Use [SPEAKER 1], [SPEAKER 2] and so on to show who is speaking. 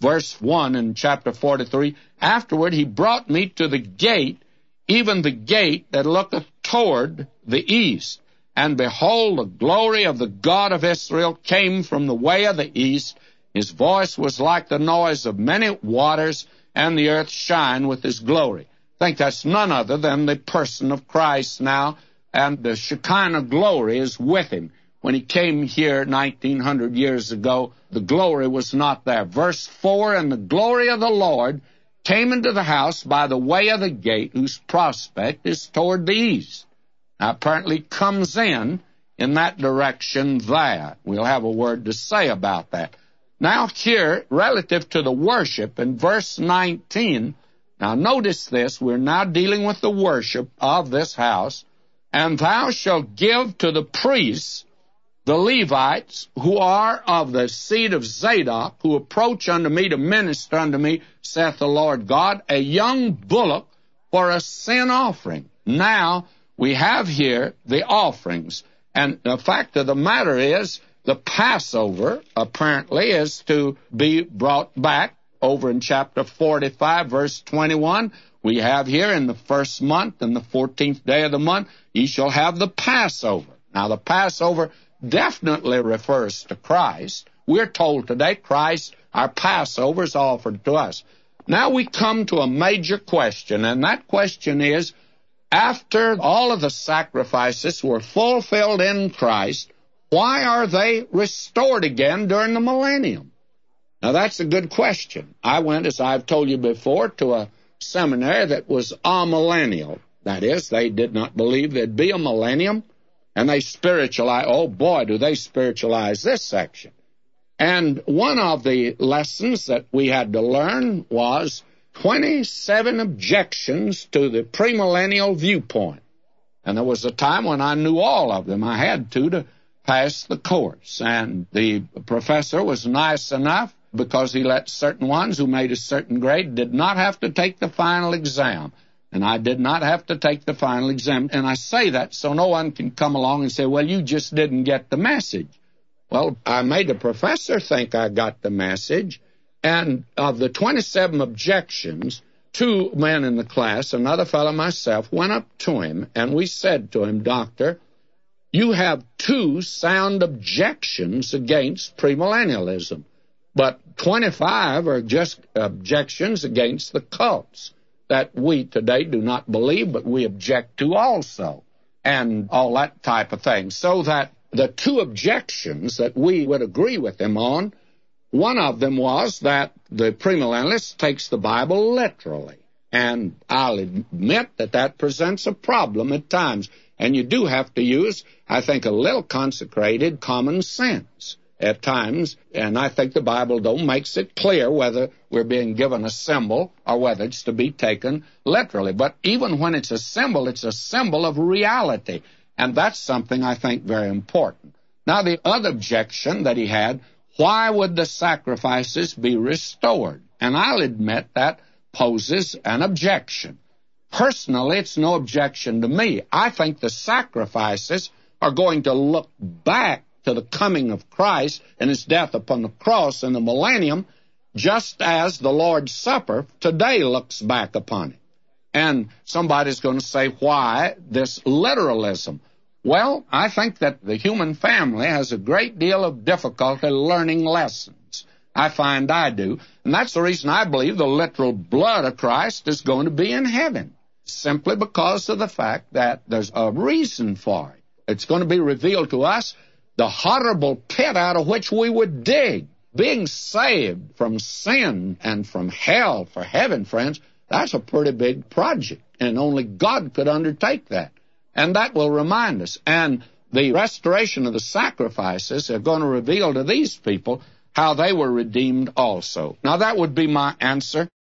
[SPEAKER 1] verse 1 in chapter 43, afterward he brought me to the gate, even the gate that looketh toward the east. And behold, the glory of the God of Israel came from the way of the east. His voice was like the noise of many waters, and the earth shined with his glory. I think that's none other than the person of Christ now, and the Shekinah glory is with him. When he came here 1900 years ago, the glory was not there. Verse 4, and the glory of the Lord came into the house by the way of the gate, whose prospect is toward the east. Now, apparently comes in that direction there. We'll have a word to say about that. Now here, relative to the worship, in verse 19, now notice this, we're now dealing with the worship of this house. And thou shalt give to the priests, the Levites, who are of the seed of Zadok, who approach unto me to minister unto me, saith the Lord God, a young bullock for a sin offering. Now, we have here the offerings. And the fact of the matter is, the Passover, apparently, is to be brought back over in chapter 45, verse 21. We have here in the first month, and the 14th day of the month, ye shall have the Passover. Now, the Passover definitely refers to Christ. We're told today Christ, our Passover, is offered to us. Now we come to a major question, and that question is, after all of the sacrifices were fulfilled in Christ, why are they restored again during the millennium? Now, that's a good question. I went, as I've told you before, to a seminary that was amillennial. That is, they did not believe there'd be a millennium, and they spiritualize. Oh, boy, do they spiritualize this section. And one of the lessons that we had to learn was 27 objections to the premillennial viewpoint. And there was a time when I knew all of them. I had to pass the course. And the professor was nice enough, because he let certain ones who made a certain grade did not have to take the final exam. And I did not have to take the final exam. And I say that so no one can come along and say, well, you just didn't get the message. Well, I made the professor think I got the message. And of the 27 objections, 2 men in the class, another fellow, myself, went up to him, and we said to him, Doctor, you have 2 sound objections against premillennialism, but 25 are just objections against the cults that we today do not believe, but we object to also, and all that type of thing. So that the 2 objections that we would agree with him on, one of them was that the premillennialist takes the Bible literally. And I'll admit that that presents a problem at times. And you do have to use, I think, a little consecrated common sense at times. And I think the Bible makes it clear whether we're being given a symbol or whether it's to be taken literally. But even when it's a symbol of reality. And that's something I think very important. Now, the other objection that he had, why would the sacrifices be restored? And I'll admit that poses an objection. Personally, it's no objection to me. I think the sacrifices are going to look back to the coming of Christ and his death upon the cross in the millennium, just as the Lord's Supper today looks back upon it. And somebody's going to say, why this literalism? Well, I think that the human family has a great deal of difficulty learning lessons. I find I do. And that's the reason I believe the literal blood of Christ is going to be in heaven, simply because of the fact that there's a reason for it. It's going to be revealed to us the horrible pit out of which we would dig. Being saved from sin and from hell for heaven, friends, that's a pretty big project, and only God could undertake that. And that will remind us. And the restoration of the sacrifices are going to reveal to these people how they were redeemed also. Now, that would be my answer.